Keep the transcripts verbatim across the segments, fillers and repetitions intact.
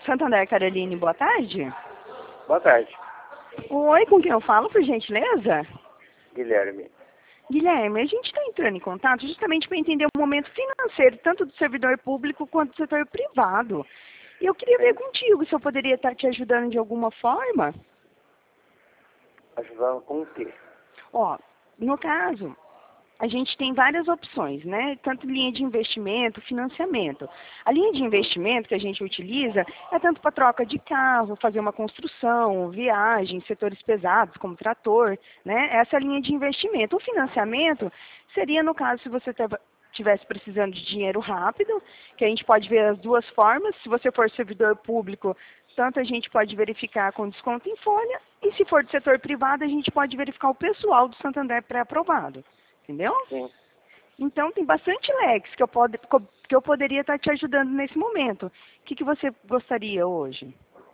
Santander, Caroline, boa tarde. Boa tarde. Oi, com quem eu falo, por gentileza? Guilherme. Guilherme, a gente está entrando em contato justamente para entender o momento financeiro, tanto do servidor público quanto do setor privado. E eu queria ver contigo se eu poderia estar te ajudando de alguma forma. Ajudando com o quê? Ó, no caso, a gente tem várias opções, né? Tanto linha de investimento, financiamento. A linha de investimento que a gente utiliza é tanto para troca de carro, fazer uma construção, viagem, setores pesados como trator, né? Essa é a linha de investimento. O financiamento seria, no caso, se você estivesse precisando de dinheiro rápido, que a gente pode ver as duas formas. Se você for servidor público, tanto a gente pode verificar com desconto em folha, e se for do setor privado, a gente pode verificar o pessoal do Santander pré-aprovado. Entendeu? Sim. Então, tem bastante leques que eu, pode, que eu poderia estar te ajudando nesse momento. O que, que você gostaria hoje?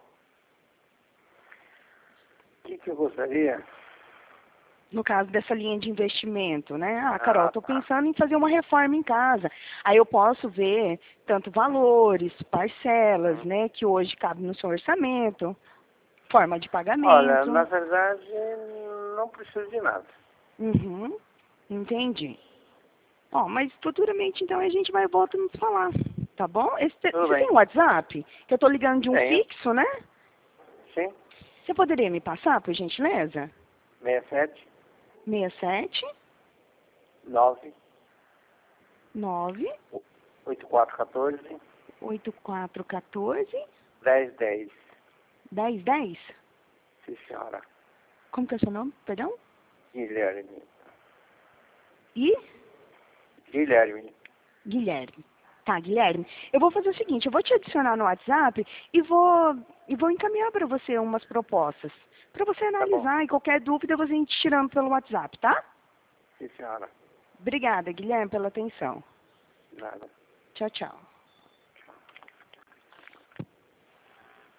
O que, que eu gostaria? No caso dessa linha de investimento, né? Ah, Ah, Carol, estou tá. pensando em fazer uma reforma em casa. Aí eu posso ver tanto valores, parcelas, Hum. né? Que hoje cabe no seu orçamento, forma de Olha, pagamento. na verdade, não preciso de nada. Uhum, entendi. Ó, mas futuramente, então, a gente vai voltar a nos falar, tá bom? Esse te- Tudo Você tem bem. WhatsApp? Que eu tô ligando de um Tenho. fixo, né? Sim. Você poderia me passar, por gentileza? sessenta e sete, seis sete nove, nove oitenta e quatro, quatorze, oito quatro um quatro dez, dez. dez dez. Sim, senhora. Como que é o seu nome? Perdão? Guilherme. E? Guilherme. Guilherme. Tá, Guilherme. Eu vou fazer o seguinte, eu vou te adicionar no WhatsApp e vou, e vou encaminhar para você umas propostas. Para você Tá bom. analisar e qualquer dúvida você ir tirando pelo WhatsApp, tá? Sim, senhora. Obrigada, Guilherme, pela atenção. Nada. Tchau, tchau.